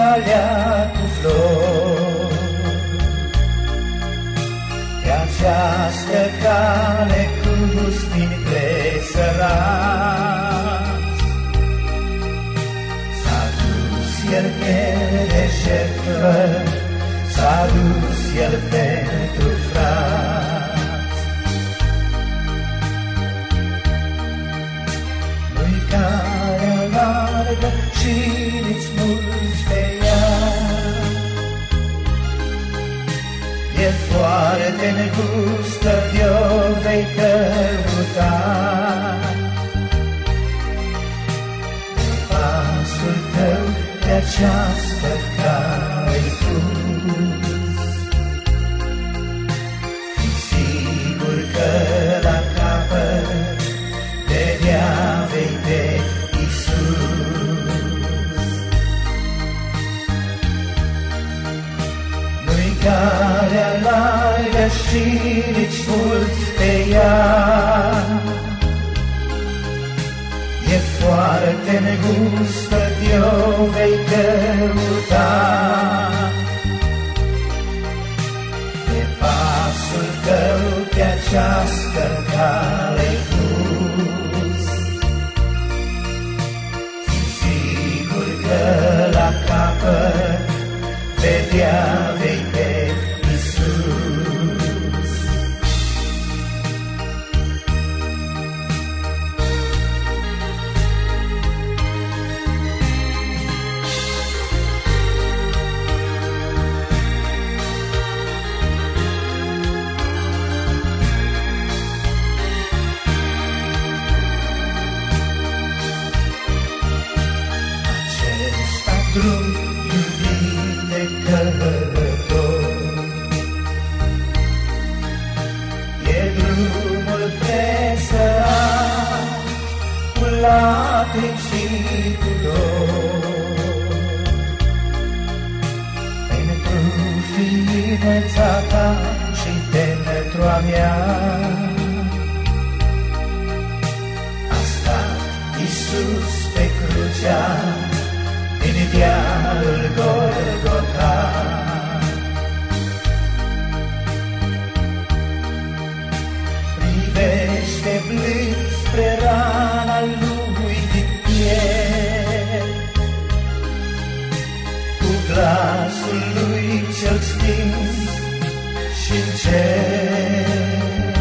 calea cu flori. Pe această cale cu spini presărați s-a dus El pe deșertă, s-a dus El pentru frați. Nu-i calea largă și nici mulți pe ea, e foarte negustă, de-o vei căuta. Pasul tău pe această cale-i pus, fii sigur că la capăt vedea vei pe Iisus. Nu-i calea largă și nici mulți pe ea, e foarte negustă, de-o vei căuta. Pe pasul tău pe această cale-i pus, fii sigur că la capăt vedea vei pe Iisus. Acesta drum iubit de călător e drumul presărat cu lacrimi și cu dor. Pentru ființa ta și pentru a mea a stat Iisus pe crucea din dealul Golgota. Privește blând spre rana lui din piele, cu glasul lui cel stins și-n cer.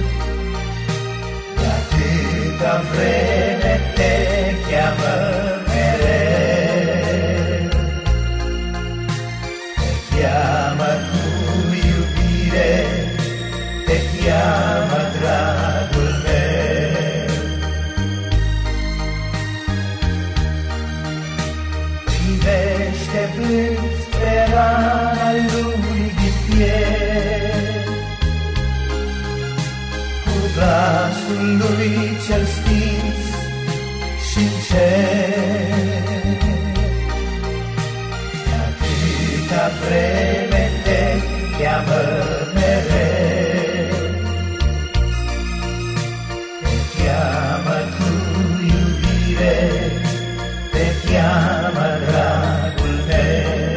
De atâta vreme te cheamă mereu, te cheamă cu iubire, te cheamă dragul meu. Privește blând spre rana lui din piele, cu glasul lui cel stins și-n cer. De atâta vreme te cheamă mereu, te cheamă cu iubire, te cheamă dragul meu.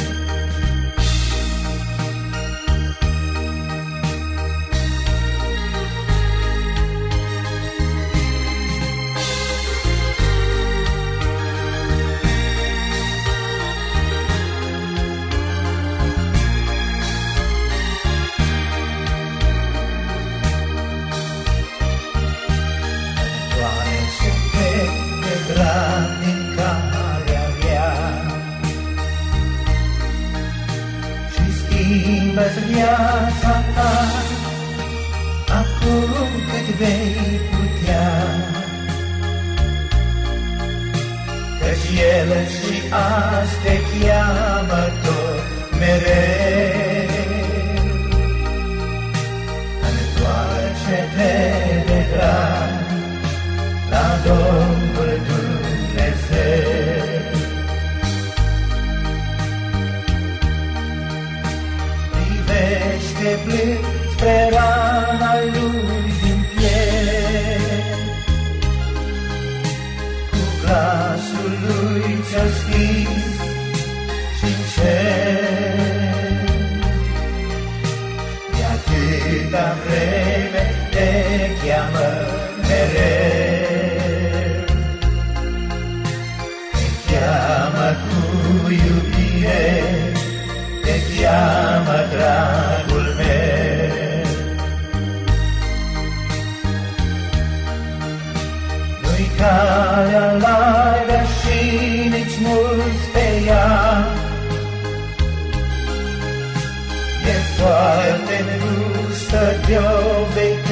Din calea rea și schimbă-ți viața ta acum cât vei putea, căci El și azi te cheamă tot mereu. Întoarce-te de drag la Domnul Dumnezeu. Privește blând spre rana lui din piele, cu glasul lui cel stins care alargă și nici mult pe ea. E foarte îngustă de-o veche